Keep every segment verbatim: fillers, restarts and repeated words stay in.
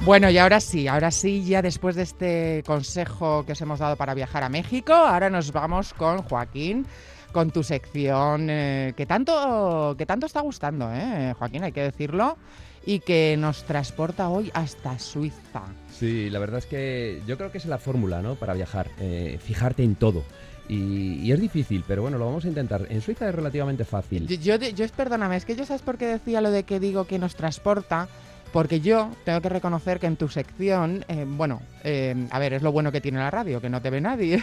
Bueno, y ahora sí, ahora sí, ya después de este consejo que os hemos dado para viajar a México, ahora nos vamos con Joaquín, con tu sección eh, que tanto que tanto está gustando, ¿eh, Joaquín? Hay que decirlo, y que nos transporta hoy hasta Suiza. Sí, la verdad es que yo creo que es la fórmula, ¿no?, para viajar, eh, fijarte en todo. Y, y es difícil, pero bueno, lo vamos a intentar. En Suiza es relativamente fácil. Yo, yo, yo perdóname, es que yo sabes por qué decía lo de que digo que nos transporta. Porque yo tengo que reconocer que en tu sección, eh, bueno, eh, a ver, es lo bueno que tiene la radio, que no te ve nadie.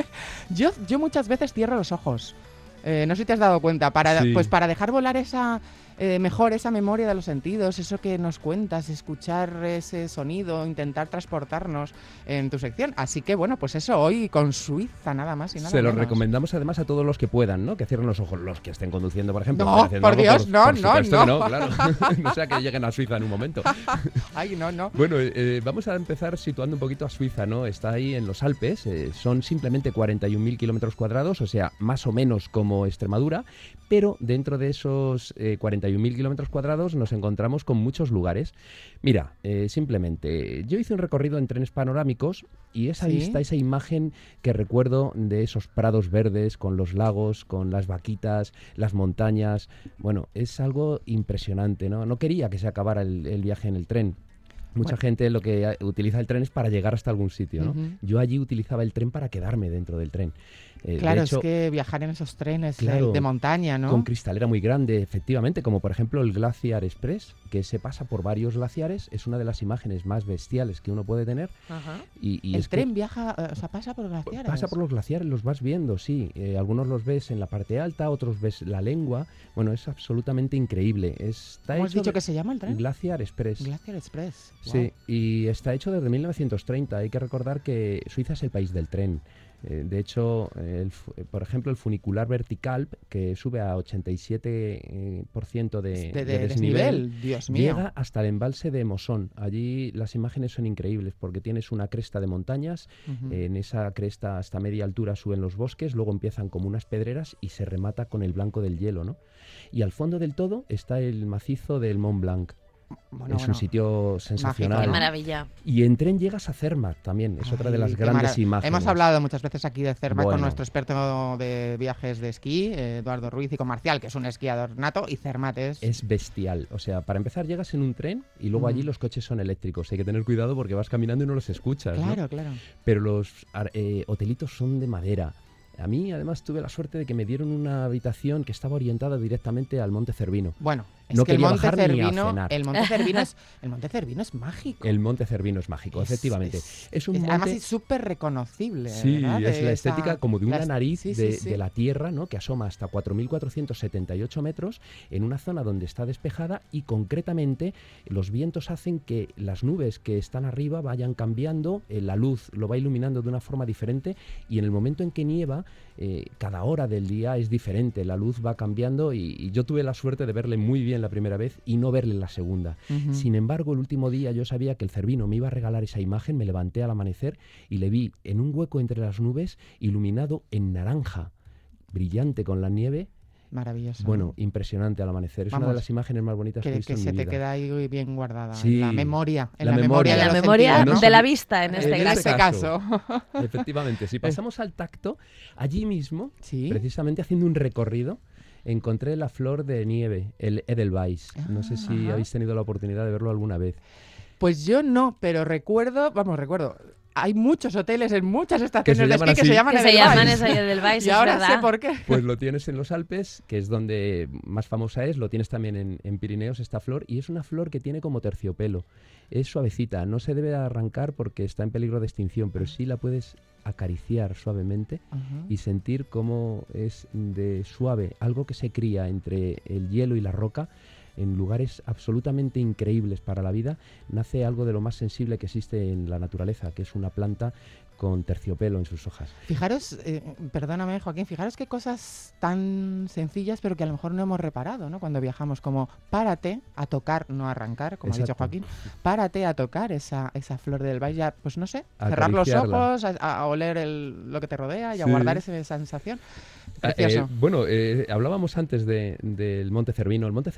yo, yo muchas veces cierro los ojos. Eh, no sé si te has dado cuenta, para, sí. pues para dejar volar esa eh, mejor esa memoria de los sentidos, eso que nos cuentas, escuchar ese sonido, intentar transportarnos en tu sección. Así que bueno, pues eso, hoy con Suiza, nada más y nada Se menos. lo recomendamos además a todos los que puedan, ¿no? Que cierren los ojos, los que estén conduciendo, por ejemplo. No, por algo, Dios, por, no, por no, supuesto no. Que no, claro. No sea que lleguen a Suiza en un momento. Ay, no, no. Bueno, eh, vamos a empezar situando un poquito a Suiza, ¿no? Está ahí en los Alpes, eh, son simplemente cuarenta y un mil kilómetros cuadrados, o sea, más o menos como Extremadura, pero dentro de esos eh, cuarenta y un mil kilómetros cuadrados nos encontramos con muchos lugares. Mira, eh, simplemente, yo hice un recorrido en trenes panorámicos y esa ¿Sí? vista, esa imagen que recuerdo de esos prados verdes con los lagos, con las vaquitas, las montañas, bueno, es algo impresionante, ¿no? No quería que se acabara el, el viaje en el tren. Mucha bueno. gente lo que utiliza el tren es para llegar hasta algún sitio, ¿no? Uh-huh. Yo allí utilizaba el tren para quedarme dentro del tren. Eh, claro, de hecho, es que viajar en esos trenes claro, de, de montaña, ¿no? Con cristalera muy grande, efectivamente, como por ejemplo el Glaciar Express, que se pasa por varios glaciares, es una de las imágenes más bestiales que uno puede tener. Uh-huh. y, y el es tren que viaja, o sea, pasa por los glaciares. Pasa por los glaciares, los vas viendo, sí. Eh, algunos los ves en la parte alta, otros ves la lengua. Bueno, es absolutamente increíble. Está ¿Cómo has hecho dicho que se llama el tren? Glaciar Express. Glaciar Express. Wow. Sí, y está hecho desde mil novecientos treinta. Hay que recordar que Suiza es el país del tren. Eh, de hecho, el, por ejemplo, el funicular vertical, que sube a ochenta y siete por ciento de, de, de, de desnivel, desnivel, Dios mío. Llega hasta el embalse de Mosón. Allí las imágenes son increíbles porque tienes una cresta de montañas, uh-huh. eh, en esa cresta hasta media altura suben los bosques, luego empiezan como unas pedreras y se remata con el blanco del hielo, ¿no? Y al fondo del todo está el macizo del Mont Blanc. Bueno, es bueno, un sitio sensacional. Qué maravilla. Y en tren llegas a Zermatt también, es Ay, otra de las grandes imágenes. Hemos hablado muchas veces aquí de Zermatt bueno. con nuestro experto de viajes de esquí, Eduardo Ruiz, y con Marcial, que es un esquiador nato, y Zermatt es... Es bestial. O sea, para empezar llegas en un tren y luego mm. allí los coches son eléctricos. Hay que tener cuidado porque vas caminando y no los escuchas, Claro, ¿no? claro. Pero los eh, hotelitos son de madera. A mí, además, tuve la suerte de que me dieron una habitación que estaba orientada directamente al Monte Cervino. Bueno, es no que el Monte, Cervino, el Monte Cervino es el Monte Cervino es mágico. El Monte Cervino es mágico, es, efectivamente. Es, es un es, monte... Además es súper reconocible. Sí, ¿verdad? es la esa... estética como de una la... nariz sí, de, sí, sí. de la Tierra, ¿no? Que asoma hasta cuatro mil cuatrocientos setenta y ocho metros en una zona donde está despejada y concretamente los vientos hacen que las nubes que están arriba vayan cambiando, eh, la luz lo va iluminando de una forma diferente y en el momento en que nieva, eh, cada hora del día es diferente, la luz va cambiando y, y yo tuve la suerte de verle muy bien la primera vez y no verle la segunda. Uh-huh. Sin embargo, el último día yo sabía que el Cervino me iba a regalar esa imagen, me levanté al amanecer y le vi en un hueco entre las nubes, iluminado en naranja, brillante con la nieve. Maravilloso. Bueno, impresionante al amanecer. Es Vamos, una de las imágenes más bonitas que, que he visto que en se mi te vida. queda ahí bien guardada, sí, en la memoria. En la, la memoria, memoria, de, la los memoria sentidos, ¿no? de la vista, en este, en caso. este caso. Efectivamente, si pasamos al tacto, allí mismo, ¿Sí? precisamente haciendo un recorrido, encontré la flor de nieve, el Edelweiss. Ah, no sé si ajá. habéis tenido la oportunidad de verlo alguna vez. Pues yo no, pero recuerdo, vamos, recuerdo... Hay muchos hoteles en muchas estaciones de esquí así. que se llaman que Edelweiss. Se llaman esa Edelweiss, y ahora verdad. sé por qué. Pues lo tienes en los Alpes, que es donde más famosa es, lo tienes también en, en Pirineos, esta flor, y es una flor que tiene como terciopelo. Es suavecita, no se debe arrancar porque está en peligro de extinción, pero sí la puedes acariciar suavemente uh-huh. y sentir cómo es de suave, algo que se cría entre el hielo y la roca, en lugares absolutamente increíbles para la vida, nace algo de lo más sensible que existe en la naturaleza, que es una planta con terciopelo en sus hojas. Fijaros, eh, perdóname Joaquín, fijaros qué cosas tan sencillas pero que a lo mejor no hemos reparado, ¿no? Cuando viajamos, como párate a tocar, no a arrancar, como Exacto. ha dicho Joaquín, párate a tocar esa, esa flor del valle, ya, pues no sé, cerrar los ojos, a, a oler el, lo que te rodea y sí. a guardar esa sensación. Precioso. Eh, bueno, eh, hablábamos antes de, del Monte Cervino. El Monte Cervino, desde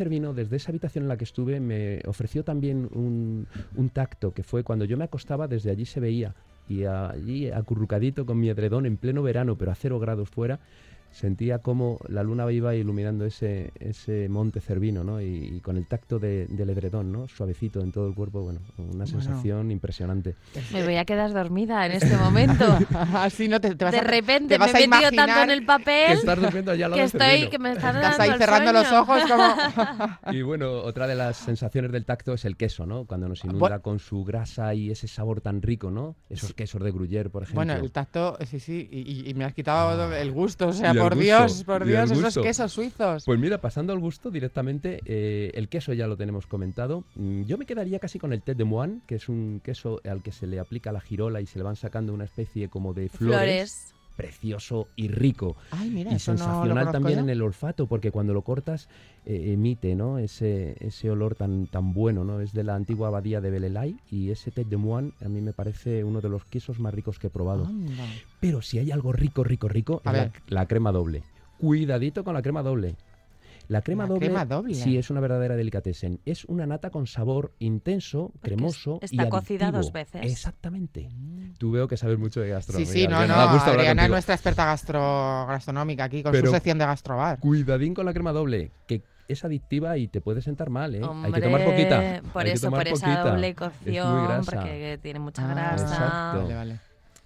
desde esa habitación en la que estuve me ofreció también un, un tacto, que fue cuando yo me acostaba, desde allí se veía, y allí acurrucadito con mi edredón en pleno verano, pero a cero grados fuera, sentía como la luna iba iluminando ese, ese monte Cervino, ¿no? Y, y con el tacto de, del edredón, ¿no? Suavecito en todo el cuerpo, bueno, una sensación bueno. impresionante. Me voy a quedar dormida en este momento. Así no te, te vas de a, repente te vas me he a metido tanto en el papel que estás durmiendo allá al lado que del estoy, Cervino. que me estás Estás dando ahí el cerrando sueño. los ojos como... Y bueno, otra de las sensaciones del tacto es el queso, ¿no? Cuando nos inunda bueno. con su grasa y ese sabor tan rico, ¿no? Esos sí. quesos de Gruyère, por ejemplo. Bueno, el tacto, sí, sí, y, y me has quitado ah. el gusto, o sea, por gusto, Dios, por Dios, esos quesos suizos. Pues mira, pasando al gusto directamente, eh, el queso ya lo tenemos comentado. Yo me quedaría casi con el tête de moine, que es un queso al que se le aplica la girola y se le van sacando una especie como de flores. Flores. Precioso y rico. Ay, mira, y eso sensacional no lo también yo. en el olfato, porque cuando lo cortas eh, emite, ¿no? ese, ese olor tan, tan bueno, ¿no? Es de la antigua abadía de Belelay y ese tête de moine a mí me parece uno de los quesos más ricos que he probado. Anda. Pero si hay algo rico, rico, rico, a es ver. La, la crema doble. Cuidadito con la crema doble. La crema, la doble, crema doble sí, es una verdadera delicatessen. Es una nata con sabor intenso, porque cremoso está y adictivo. cocida dos veces. Exactamente. Mm. Tú veo que sabes mucho de gastronomía. Sí, sí, no, no. Adriana es nuestra experta gastro, gastronómica aquí con Pero su sección de gastrobar. Cuidadín con la crema doble, que es adictiva y te puede sentar mal, ¿eh? Hombre, hay que tomar poquita. Por hay eso, que tomar por poquita. esa doble cocción, porque que tiene mucha ah, grasa. Exacto. Vale, vale.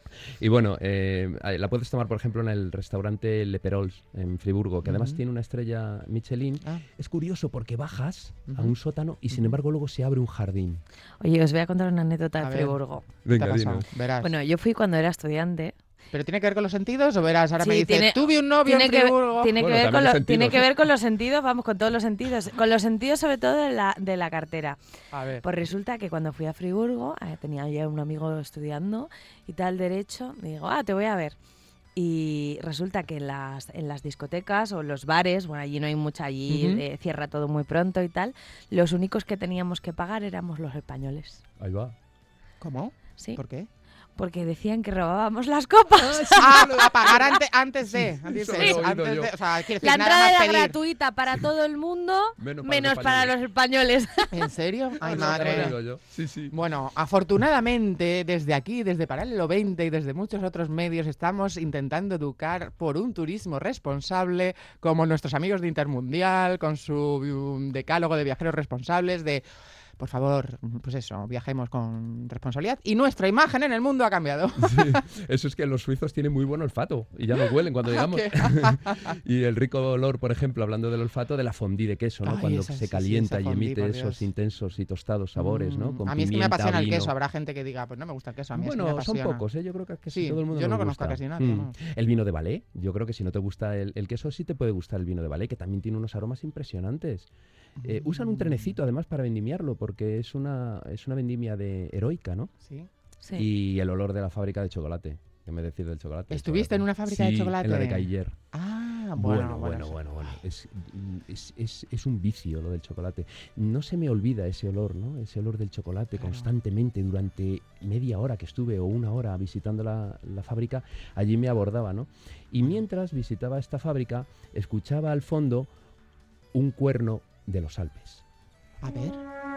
Y bueno, eh, la puedes tomar, por ejemplo, en el restaurante Le Perols, en Friburgo, que además uh-huh. tiene una estrella Michelin. Ah. Es curioso porque bajas uh-huh. a un sótano y, sin embargo, luego se abre un jardín. Oye, os voy a contar una anécdota a de Friburgo. Venga, dinos. Verás. Bueno, yo fui cuando era estudiante. ¿Pero tiene que ver con los sentidos o verás? Ahora sí, me dices, tiene, tuve un novio tiene en que, Friburgo. Tiene, bueno, que ver con lo, tiene que ¿eh? ver con los sentidos, vamos, con todos los sentidos. Con los sentidos sobre todo de la, de la cartera. A ver. Pues resulta que cuando fui a Friburgo, eh, tenía ya un amigo estudiando y tal derecho, me digo, ah, te voy a ver. Y resulta que en las, en las discotecas o los bares, bueno, allí no hay mucha, allí uh-huh. eh, cierra todo muy pronto y tal, los únicos que teníamos que pagar éramos los españoles. Ahí va. ¿Cómo? Sí. ¿Por qué? Porque decían que robábamos las copas. Ah, a pagar ante, antes de. Antes sí, de, sí. antes de o sea, decir, la nada entrada más era pedir. gratuita para todo el mundo, menos, menos para, para los los españoles. ¿En serio? Ay, no, madre. No, yo. Sí, sí. Bueno, afortunadamente, desde aquí, desde Paralelo veinte y desde muchos otros medios, estamos intentando educar por un turismo responsable, como nuestros amigos de Intermundial, con su um, decálogo de viajeros responsables, de... Por favor, pues eso, viajemos con responsabilidad. Y nuestra imagen en el mundo ha cambiado. Sí, eso es que los suizos tienen muy buen olfato y ya nos huelen cuando llegamos. Y el rico olor, por ejemplo, hablando del olfato, de la fondue de queso, ¿no? Ay, cuando esa, se sí, calienta sí, y fondue, emite esos intensos y tostados sabores, mm. ¿no? Con a mí es que me pimienta, apasiona el vino. queso. Habrá gente que diga, pues no me gusta el queso. A mí bueno, es que me son apasiona. pocos, ¿eh? Yo creo que casi sí, todo el mundo yo no nos conozco gusta. a casi nadie. Mm. No. El vino de Valais, yo creo que si no te gusta el, el queso, sí te puede gustar el vino de Valais, que también tiene unos aromas impresionantes. Eh, usan un trenecito además para vendimiarlo porque es una es una vendimia de heroica, ¿no? Sí. Sí. Y el olor de la fábrica de chocolate. ¿Qué me decís del chocolate? ¿Estuviste chocolate? en una fábrica sí, de chocolate? en la de Cailler. Ah, bueno, bueno, bueno, bueno, bueno, bueno. Es, es, es, es un vicio lo del chocolate. No se me olvida ese olor, ¿no? Ese olor del chocolate claro. Constantemente durante media hora que estuve o una hora visitando la, la fábrica, allí me abordaba, ¿no? Y mientras visitaba esta fábrica, escuchaba al fondo un cuerno de los Alpes. A ver.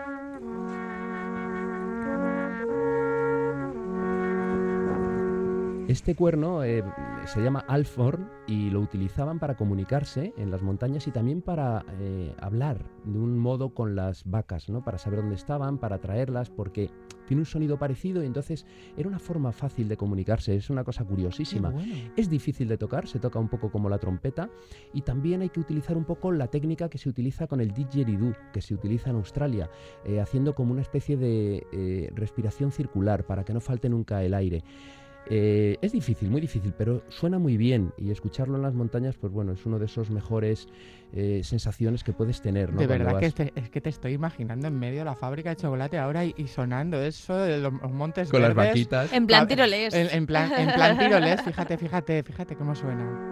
Este cuerno eh, se llama Alphorn y lo utilizaban para comunicarse en las montañas y también para eh, hablar de un modo con las vacas, ¿no? Para saber dónde estaban, para traerlas, porque tiene un sonido parecido y entonces era una forma fácil de comunicarse. Es una cosa curiosísima. Bueno. Es difícil de tocar, se toca un poco como la trompeta y también hay que utilizar un poco la técnica que se utiliza con el didgeridoo, que se utiliza en Australia, eh, haciendo como una especie de eh, respiración circular para que no falte nunca el aire. Eh, es difícil, muy difícil, pero suena muy bien y escucharlo en las montañas, pues bueno, es uno de esos mejores eh, sensaciones que puedes tener, ¿no? De verdad vas... que te, es que te estoy imaginando en medio de la fábrica de chocolate ahora y, y sonando eso de los, los montes con verdes. Las vaquitas. En plan tirolés. En, en, plan, en plan tirolés, fíjate, fíjate, fíjate cómo suena.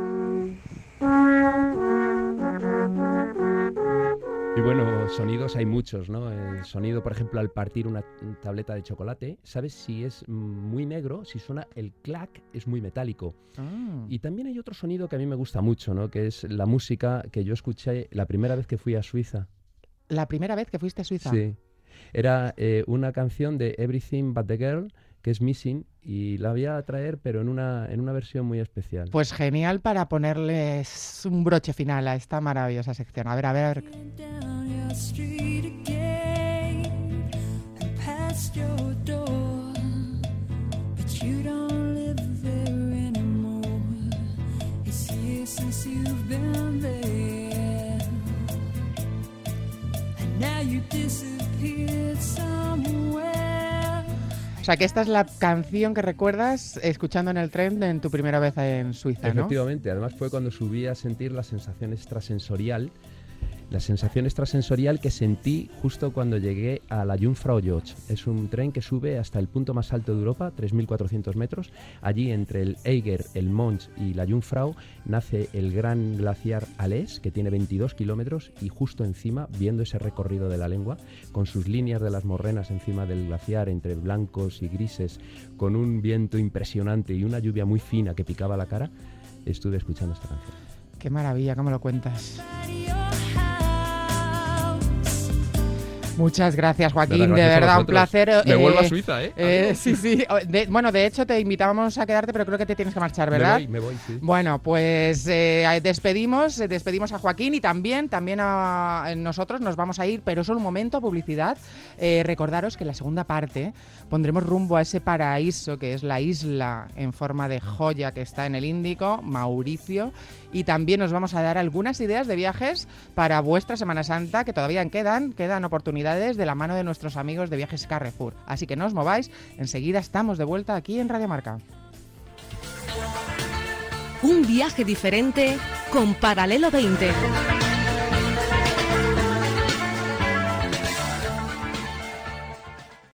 Y bueno, sonidos hay muchos, ¿no? El sonido, por ejemplo, al partir una tableta de chocolate, ¿sabes si es muy negro? Si suena el clac, es muy metálico. Ah. Y también hay otro sonido que a mí me gusta mucho, ¿no? Que es la música que yo escuché la primera vez que fui a Suiza. la primera vez que fuiste a Suiza. Sí. Era eh, una canción de Everything But The Girl, que es Missing, y la voy a traer, pero en una, en una versión muy especial. Pues genial para ponerles un broche final a esta maravillosa sección. A ver, a ver, a ver. O sea, que esta es la canción que recuerdas escuchando en el tren en tu primera vez en Suiza, ¿no? Efectivamente, además fue cuando subí a sentir la sensación extrasensorial, la sensación extrasensorial que sentí justo cuando llegué a la Jungfrau Joch. Es un tren que sube hasta el punto más alto de Europa, tres mil cuatrocientos metros. Allí, entre el Eiger, el Mons y la Jungfrau, nace el gran glaciar Alés, que tiene veintidós kilómetros, y justo encima, viendo ese recorrido de la lengua, con sus líneas de las morrenas encima del glaciar, entre blancos y grises, con un viento impresionante y una lluvia muy fina que picaba la cara, estuve escuchando esta canción. Qué maravilla, ¿cómo lo cuentas? Muchas gracias, Joaquín, Gracias de verdad, un vosotros. placer. Me eh, vuelvo a Suiza, ¿eh? eh sí, sí. De, bueno, de hecho, te invitábamos a quedarte, pero creo que te tienes que marchar, ¿verdad? Me voy, me voy, sí. Bueno, pues eh, despedimos, despedimos a Joaquín y también, también a nosotros nos vamos a ir, pero solo un momento, publicidad. Eh, recordaros que en la segunda parte pondremos rumbo a ese paraíso que es la isla en forma de joya que está en el Índico, Mauricio, y también nos vamos a dar algunas ideas de viajes para vuestra Semana Santa, que todavía quedan, quedan oportunidades de la mano de nuestros amigos de Viajes Carrefour. Así que no os mováis, enseguida estamos de vuelta aquí en Radio Marca. Un viaje diferente con Paralelo veinte.